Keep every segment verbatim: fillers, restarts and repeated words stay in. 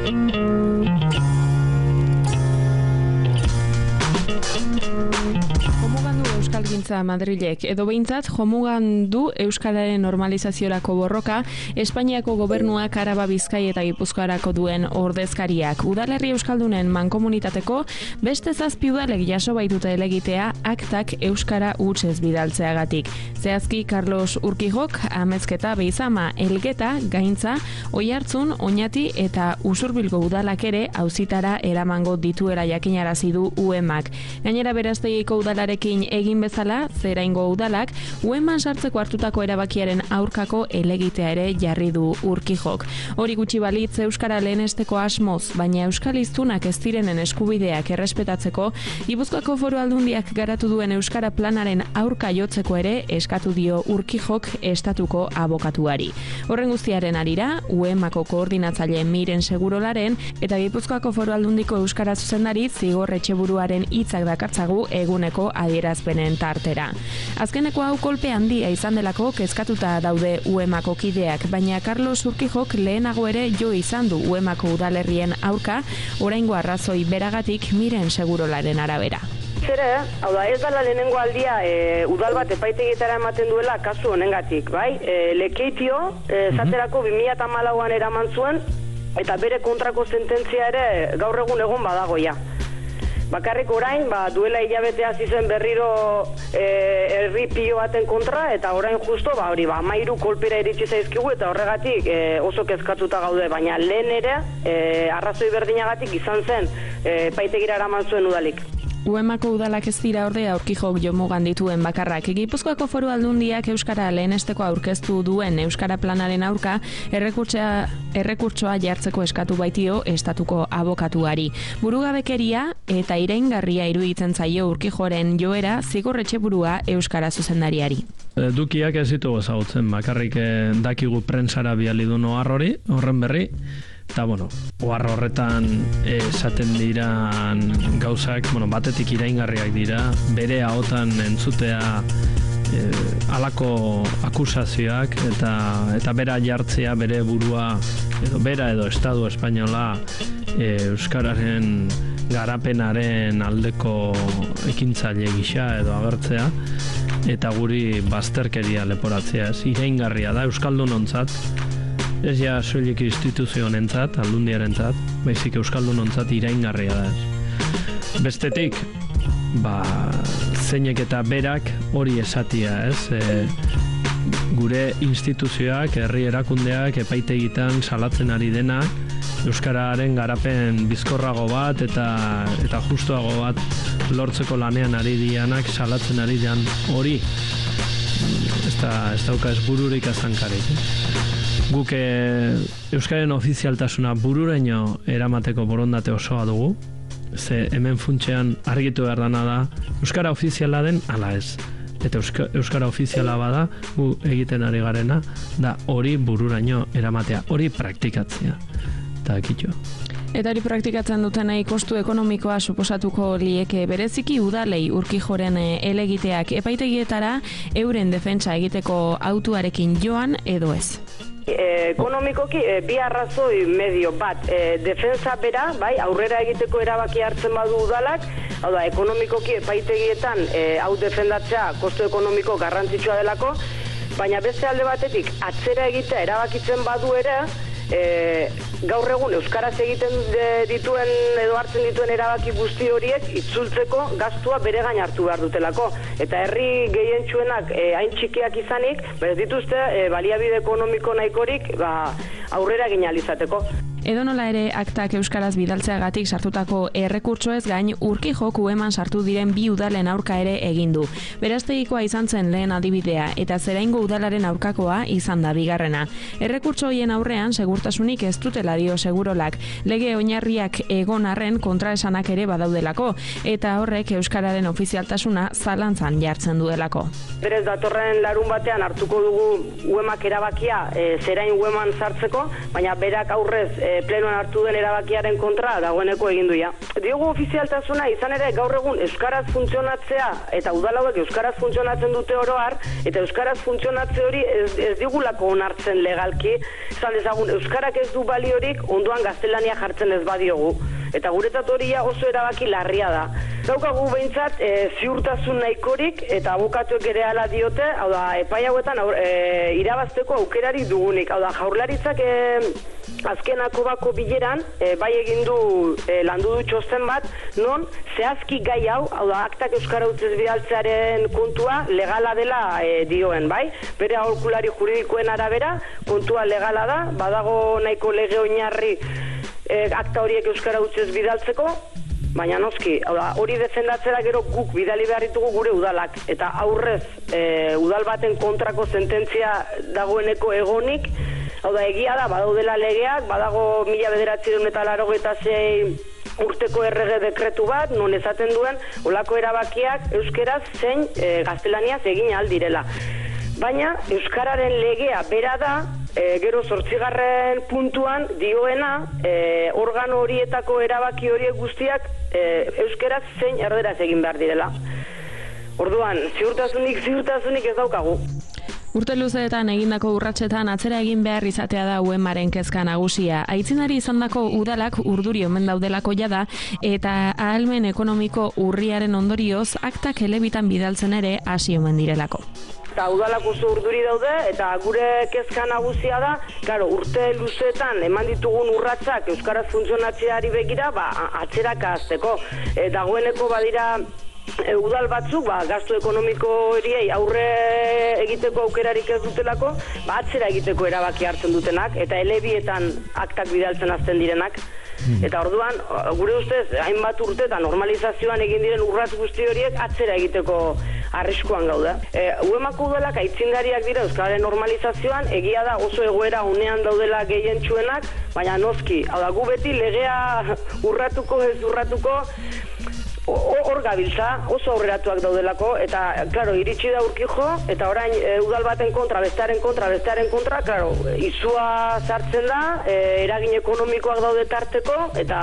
Euskalgintza Madrilek, edo behintzat jomugan du euskararen normalizaziorako borroka Espainiako gobernuak Araba, Bizkai eta Gipuzkoarako duen ordezkariak. Udalerri euskaldunen mankomunitateko beste zazpi udalek jaso baitute elegitea aktak euskara hutsez bidaltzeagatik. Zehazki Carlos Urquijok, Amezketa, Beizama, Elgeta, Gaintza, Oiartzun, Oñati eta Usurbilgo udalak ere auzitara eramango dituela jakinarazi du U E M ak. Gainera Beraztegiko udalarekin egin bezala, Zeraingo udalak U E M an sartzeko hartutako erabakiaren aurkako elegitea ere jarri du Urquijok. Hori gutxi balitz euskara lehenesteko asmoz, baina euskal hiztunak ez direnen eskubideak errespetatzeko, Gipuzkoako Foru Aldundiak garatu duen euskara planaren aurka jotzeko ere eskatu dio Urquijok estatuko abokatuari. Horren guztiaren arira, U E M ako koordinatzaile Miren Segurolaren eta Gipuzkoako Foru Aldundiko euskara zuzendari Zigor Etxeburuaren hitzak dakartzagu eguneko adierazpenen tartera. Azkeneko hau kolpe handia izan delako kezkatuta daude U E M ako kideak, baina Carlos Urquijok lehenago ere jo izan du U E M ako udalerrien aurka, oraingo arrazoi beragatik Miren Segurolaren arabera. Zere, hau da, ez dela lehenengo aldia e, udal bat epaitegietara ematen duela kasu honengatik, bai? E, Lekeitio, e, zaterako bi mila hamalauan eraman zuen, eta bere kontrako sententzia ere gaur egun egon badagoia. Bakarrik orain, ba, duela hilabetea zizen berriro e, herri pilo baten kontra, eta orain justo, ba, hori, ba, mairu kolpera iritsi zaizkigu, eta horregatik e, oso kezkatuta gaude, baina lehen ere, e, arrazoi berdinagatik izan zen, e, paitegira eraman zuen udalik. U E M ako udalak ez dira ordea Urquijok jomugan dituen bakarrak. Gipuzkoako Foru Aldundiak euskara lehenesteko aurkeztu duen euskara planaren aurka errekurtsoa errekurtsoa jartzeko eskatu baitio estatuko abokatuari. Burugabekeria eta iraingarria iruditzen zaio Urquijoren joera Zigor Etxeburua euskara zuzendariari. Dukiak ez ditu ezagutzen, bakarrik dakigu prentsara bidali du ohar hori, horren berri. Eta, bueno, ohar horretan esaten diran gauzak, bueno, batetik iraingarriak dira, bere ahotan entzutea e, halako akusazioak eta eta bera jartzea bere burua edo bera edo Estatu Espainola e, euskararen garapenaren aldeko ekintzaile gisa edo agertzea eta guri bazterkeria leporatzea, ez iraingarria da euskaldunontzat. Ez ja soilik instituzionentzat, aldundiarentzat, baizik euskaldunontzat iraingarria da. Bestetik, ba, zeinek eta berak hori esatia, ez? E, gure instituzioak, herri erakundeak, epaitegitan salatzen ari dena, euskararen garapen bizkorrago bat eta eta justuago bat lortzeko lanean ari dianak salatzen ari dian hori. Ez da, ez dauka ez bururik azankarik. Eh? Guk e, euskaren ofizialtasuna bururaino eramateko borondate osoa dugu, ze hemen funtsean argitu behar dana da, euskara ofiziala den ala ez. Eta euska, euskara ofiziala bada, gu egiten ari garena, da hori bururaino eramatea, hori praktikatzea. Eta kitxo. Eta hori praktikatzen dutenei kostu ekonomikoa suposatuko lieke bereziki udalei Urquijoren elegiteak epaitegietara euren defentsa egiteko autuarekin joan edo ez. E, ekonomikoki e, bi arrazoi medio bat e, defensa bera, bai, aurrera egiteko erabaki hartzen badu udalak, hau da, ekonomikoki epaitegietan e, hau defendatzea kostu ekonomiko garrantzitsua delako, baina beste alde batetik atzera egitea erabakitzen badu ere, e, gaur egun euskaraz egiten de, dituen edo hartzen dituen erabaki guzti horiek itzultzeko gastua bere gain hartu behar dutelako. Eta herri gehientsuenak e, hain txikiak izanik, bez dituzte e, baliabide ekonomiko nahikorik ba, aurrera egin ahal izateko. Edonola ere aktak euskaraz bidaltzeagatik sartutako errekurtsoez gain Urquijok U E M an sartu diren bi udalen aurka ere egin du. Beraztegikoa izan zen lehen adibidea eta Zeraingo udalaren aurkakoa izan da bigarrena. Errekurtso hoien aurrean segurtasunik ez dutela dio Segurolak. Lege oinarriak egon arren kontraesanak ere badaudelako eta horrek euskararen ofizialtasuna zalantzan jartzen duelako. Berez datorren larun batean hartuko dugu U E M ak erabakia e, Zerain U E M an sartzeko, baina berak aurrez e, e, plenoan hartu den erabakiaren kontra dagoeneko egin duia. Diogu ofizialtasuna izan ere gaur egun euskaraz funtzionatzea eta udalauek euskaraz funtzionatzen dute oro har, eta euskaraz funtzionatze hori ez, ez digulako onartzen legalki, izan dezagun euskarak ez du baliorik ondoan gaztelania jartzen ez badiogu. Eta guretzat hori oso erabaki larria da. Daukagu behintzat e, ziurtasun nahikorik eta abokatuek ere hala diote, hau da, epai hauetan e, irabazteko aukerari dugunik. Hau da, Jaurlaritzak e, azkenako bako bileran, e, bai egin du e, landu du txosten bat, non zehazki gai hau, hau da, aktak euskara utzez bidaltzearen kontua legala dela e, dioen, bai? Bere aholkulari juridikoen arabera, kontua legala da, badago nahiko lege oinarri E, akta horiek euskara utzez bidaltzeko, baina noski, hori defendatzera gero guk bidali behar ditugu gure udalak, eta aurrez e, udal baten kontrako sententzia dagoeneko egonik, hau da, egia da, badaudela legeak, badago mila bederatziehun eta laurogeita sei urteko errege dekretu bat, non esaten duen, olako erabakiak euskeraz zein e, gaztelaniaz egin aldirela. Baina, euskararen legea bera da, e, gero zortzigarren puntuan dioena, e, organo horietako erabaki horiek guztiak e, euskeraz zein erderaz egin behar direla. Orduan, ziurtasunik, ziurtasunik ez daukagu. Urte luzeetan egindako urratsetan atzera egin behar izatea da U E Maren kezka nagusia. Aitzindari izandako udalak urduri omen daudelako jada eta ahalmen ekonomiko urriaren ondorioz aktak elebitan bidaltzen ere hasi omen direlako. Eta udalak oso urduri daude, eta gure kezka nagusia da, claro, urte luzeetan eman ditugun urratsak euskaraz funtzionatzeari begira, ba, atzeraka hasteko. E, dagoeneko badira e, udal batzuk, ba, gastu ekonomiko horiei aurre egiteko aukerarik ez dutelako, ba, atzera egiteko erabaki hartzen dutenak, eta elebietan aktak bidaltzen hasten direnak. Eta orduan, gure ustez, hainbat urte eta normalizazioan egin diren urratz guzti horiek atzera egiteko arriskuan gaude. E, U E Mako udalak aitzindariak dira euskararen normalizazioan, egia da oso egoera unean daudela gehientsuenak, baina noski, hau da, gu beti legea urratuko ez urratuko, hor gabiltza, oso aurreratuak daudelako, eta, klaro, iritsi da Urkijo, eta orain e, udal baten kontra, bestearen kontra, bestearen kontra, klaro, izua sartzen da, e, eragin ekonomikoak daude tarteko, eta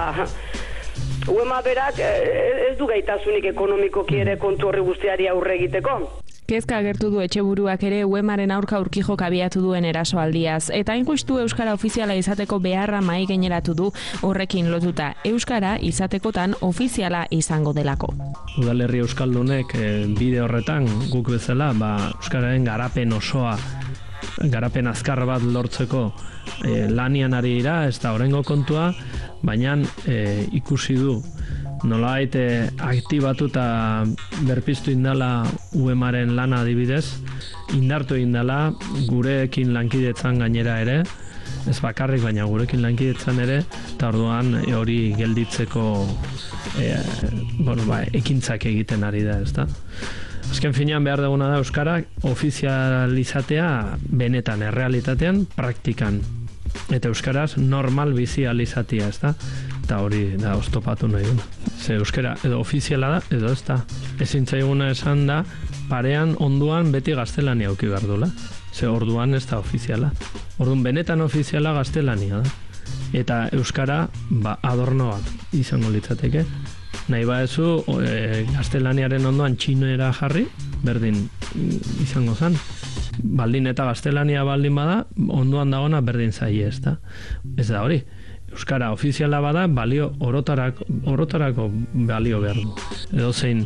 U E M A berak e, ez du gaitasunik ekonomikoki ere kontu horri guztiari aurre egiteko. Kezka agertu du etxeburuak ere U E Maren aurka Urkijo abiatu duen erasoaldiaz, eta hain justu euskara ofiziala izateko beharra mahai gaineratu du horrekin lotuta, euskara izatekotan ofiziala izango delako. Udalerri euskaldunek e, bide horretan guk bezala, ba, euskararen garapen osoa, garapen azkar bat lortzeko e, lanian ari dira, ez da horrengo kontua, baina e, ikusi du nolabait aktibatu eta berpiztu indala U E Maren lana adibidez, indartu indala gurekin lankidetzan gainera ere, ez bakarrik baina gurekin lankidetzan ere, eta orduan e, hori gelditzeko e, bueno, ba, ekintzak egiten ari da, ez da? Azken finean behar duguna da euskara ofizializatea benetan, errealitatean, praktikan. Eta euskaraz normal bizializatia, ez da? Eta hori da oztopatu nahi duna. Ze euskara edo ofiziala da, edo ez da. Ezin zaiguna esan da, parean onduan beti gaztelania auki behar dula. Ze orduan ez da ofiziala. Orduan benetan ofiziala gaztelania da. Eta euskara ba, adorno bat izango litzateke. Nahi baezu e, gaztelaniaren ondoan txinoera jarri, berdin izango zen. Baldin eta gaztelania baldin bada, ondoan dagona berdin zaie, ez da. Ez da hori. Euskara ofiziala bada, balio orotarako, orotarako balio behar du. Edo zein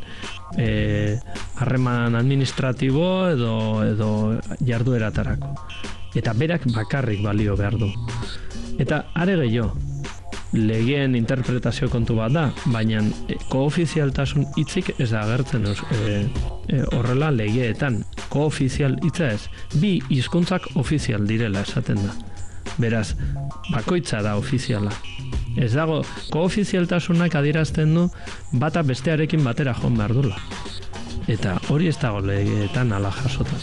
e, harreman administratibo edo, edo jardueratarako. Eta berak bakarrik balio behar du. Eta are gehiago, legeen interpretazio kontu bat da, baina e, koofizialtasun hitzik ez da agertzen e, e, horrela legeetan. Koofizial hitza ez, bi hizkuntzak ofizial direla esaten da. Beraz, bakoitza da ofiziala. Ez dago, koofizialtasunak adierazten du bata bestearekin batera joan behar dula. Eta hori ez dago legeetan ala jasota.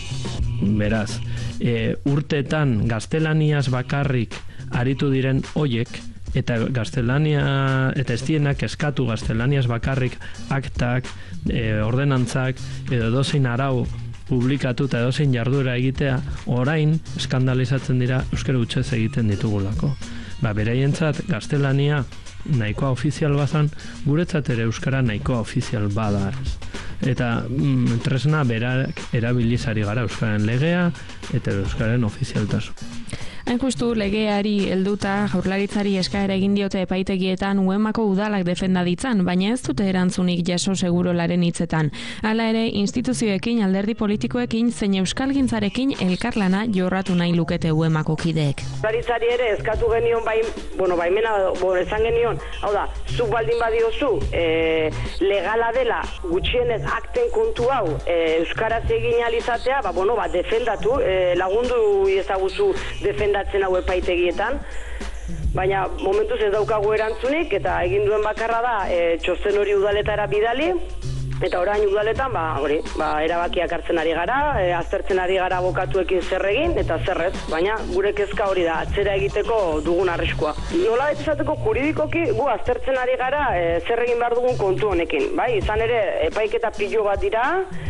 Beraz, e, urteetan gaztelaniaz bakarrik aritu diren hoiek, eta gaztelania, eta ez dienak eskatu gaztelaniaz bakarrik aktak, e, ordenantzak, edo dozein arau publikatu eta edozein jarduera egitea, orain eskandalizatzen dira euskara hutsez egiten ditugulako. ba, beraientzat gaztelania nahikoa ofizial bazan, guretzat ere euskara nahikoa ofizial bada ez. Eta mm, tresna berak erabilizari gara euskararen legea eta euskararen ofizialtasun. Hain justu legeari helduta Jaurlaritzari eskaera egin diote epaitegietan Uemako udalak defenda ditzan, baina ez dute erantzunik jaso Segurolaren hitzetan. Hala ere, instituzioekin, alderdi politikoekin zein euskalgintzarekin elkarlana jorratu nahi lukete Uemako kideek. Jaurlaritzari ere eskatu genion bai, bueno, baimena bo, esan genion, hau da, zuk baldin badiozu, e, legala dela gutxienez akten kontu hau e, euskaraz egin alizatea, ba, bueno, ba, defendatu, e, lagundu ezaguzu defendatzen hau epaitegietan, baina momentuz ez daukagu erantzunik eta egin duen bakarra da e, txosten hori udaletara bidali eta orain udaletan ba, hori, ba, erabakiak hartzen ari gara, e, aztertzen ari gara abokatuekin zer egin eta zerrez, baina gure kezka hori da, atzera egiteko dugun arriskua. Nola esateko juridikoki gu aztertzen ari gara e, zer egin behar dugun kontu honekin, bai, izan ere epaiketa pilo bat dira,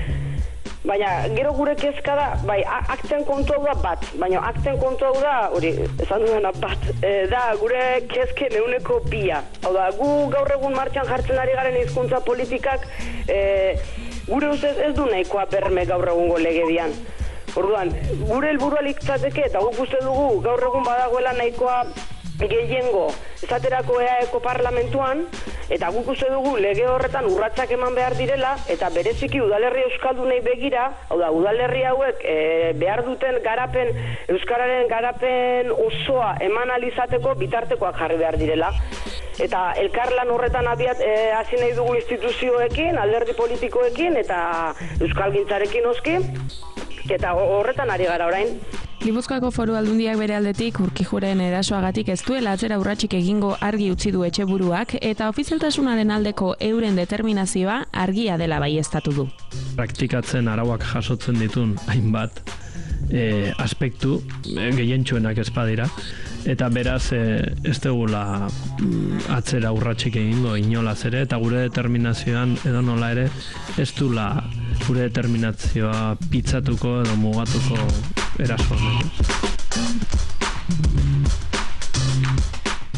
baina gero gure kezka da, bai, akten kontu hau da bat, baina akten kontu hau da, hori, esan duena bat, e, da gure kezken euneko bia. Hau da, gu gaur egun martxan jartzen ari garen hizkuntza politikak, e, gure ustez ez du nahikoa berme gaur egungo legedian. Orduan, gure helburua litzateke eta guk uste dugu gaur egun badagoela nahikoa gehiengo esaterako E A Eko parlamentuan, eta guk uste dugu lege horretan urratsak eman behar direla, eta bereziki udalerri euskaldunei begira, hau da, udalerri hauek e, behar duten garapen, euskararen garapen osoa eman alizateko bitartekoak jarri behar direla. Eta elkarlan horretan abiat e, hasi nahi dugu instituzioekin, alderdi politikoekin, eta euskalgintzarekin oski, eta horretan ari gara orain. Gipuzkoako Foru Aldundiak bere aldetik Urkijuren erasoagatik ez duela atzera urratsik egingo argi utzi du etxeburuak eta ofizialtasunaren aldeko euren determinazioa argia dela baieztatu du. Praktikatzen arauak jasotzen ditun hainbat e, aspektu e, gehientsuenak ez badira eta beraz e, ez dugula mm, atzera urratsik egingo inolaz ere eta gure determinazioan edo nola ere ez dula gure determinazioa pitzatuko edo mugatuko eraso honek.